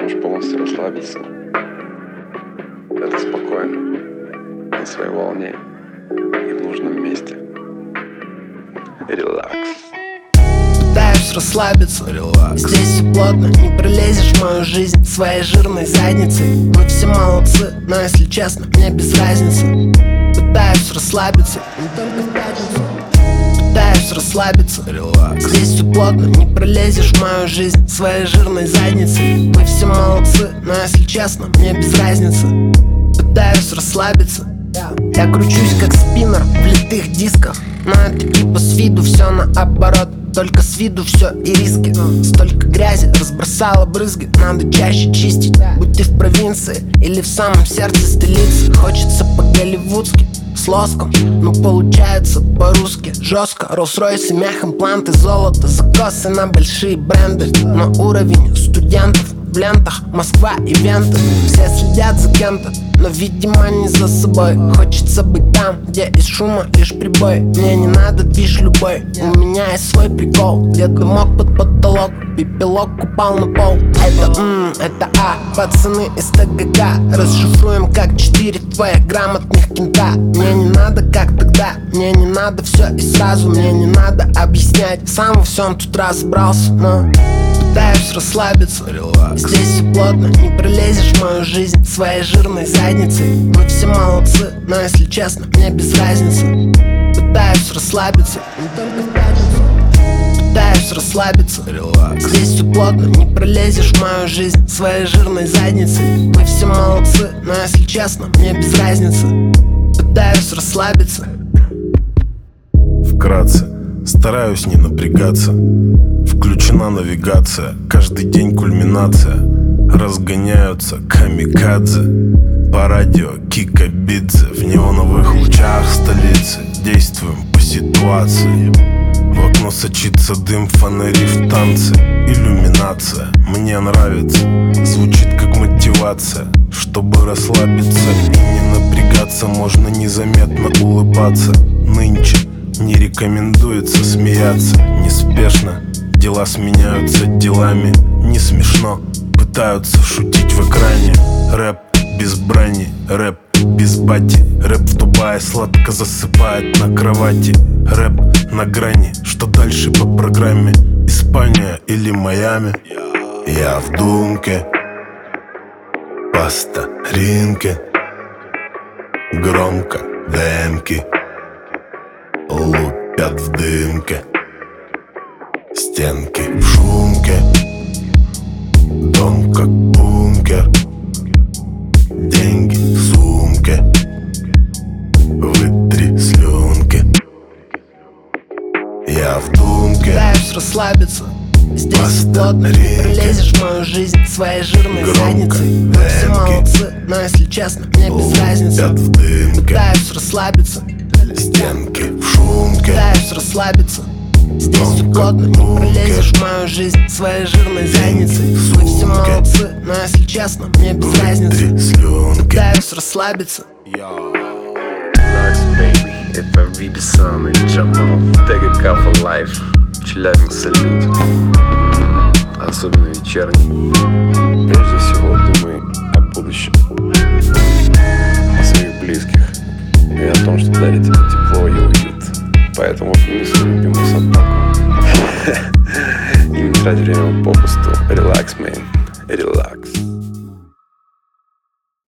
можешь полностью расслабиться. Это спокойно, на своей волне и в нужном месте. Релакс. Пытаюсь расслабиться, здесь все плотно. Не пролезешь в мою жизнь своей жирной задницей. Мы все молодцы, но если честно, мне без разницы. Пытаюсь расслабиться, не только в пятницу. Пытаюсь расслабиться, здесь все плотно. Не пролезешь в мою жизнь своей жирной задницей. Мы все молодцы, но если честно, мне без разницы. Пытаюсь расслабиться. Я кручусь как спиннер в литых дисках, но это типа с виду все наоборот. Только с виду все и риски. Столько грязи разбросала брызги, надо чаще чистить. Будь ты в провинции или в самом сердце столицы. Хочется по-голливудски, с лоском, но получается по-русски жестко. Роллс-Ройс и мех, импланты, золото, закосы на большие бренды. Но уровень студентов в лентах, Москва, ивенты. Все следят за кем-то, но видимо не за собой. Хочется быть там, где из шума лишь прибой. Мне не надо движ любой, у меня есть свой прикол. Где дымок под потолок, пепелок упал на пол. Это пацаны из ТГК. Расшифруем как 4 твоих грамотных кента. Мне не надо как тогда, мне не надо все и сразу. Мне не надо объяснять, сам во всем тут разобрался. Но пытаюсь расслабиться, здесь все плотно. Не пролезешь в мою жизнь своей жирной задницей. Мы все молодцы, но если честно, мне без разницы. Пытаюсь расслабиться, не только в пятницу. Пытаюсь расслабиться, здесь все плотно. Не пролезешь в мою жизнь своей жирной задницей. Мы все молодцы, но если честно, мне без разницы. Пытаюсь расслабиться. Вкратце, стараюсь не напрягаться. Включена навигация, каждый день кульминация. Разгоняются камикадзе. По радио Кикабидзе. В неоновых лучах столицы действуем по ситуации. В окно сочится дым, фонари в танце. Иллюминация, мне нравится. Звучит как мотивация. Чтобы расслабиться и не напрягаться, можно незаметно улыбаться. Нынче не рекомендуется смеяться. Неспешно дела сменяются делами. Не смешно, пытаются шутить в экране. Рэп без брани, рэп без бати. Рэп в Дубае сладко засыпает на кровати. Рэп на грани, что дальше по программе? Испания или Майами? Я в думке, по старинке. Громко демки лупят в дымке. Стенки в шумке. Дом как бункер. Деньги в сумке. Вытри слюнки. Я в думке. Пытаюсь расслабиться, здесь плотно. Не пролезешь в мою жизнь своей жирной задницей. Мы все молодцы, но если честно, мне без разницы. Пытаюсь расслабиться, стенки в шумке. Пытаюсь расслабиться, здесь все плотно. Не пролезешь в мою жизнь своей жирной задницей. Мы все молодцы, но если честно, мне без разницы. Пытаюсь расслабиться. Relax, baby. Это Вибисан и Джамал. ТГК for life. Челябинск салют. Особенно вечерний. Прежде всего думай о будущем, о своих близких и о том, что дарит тебе тепло и уют. Поэтому отмени свою любимую собаку. И не трать время попусту. Relax, man. Relax.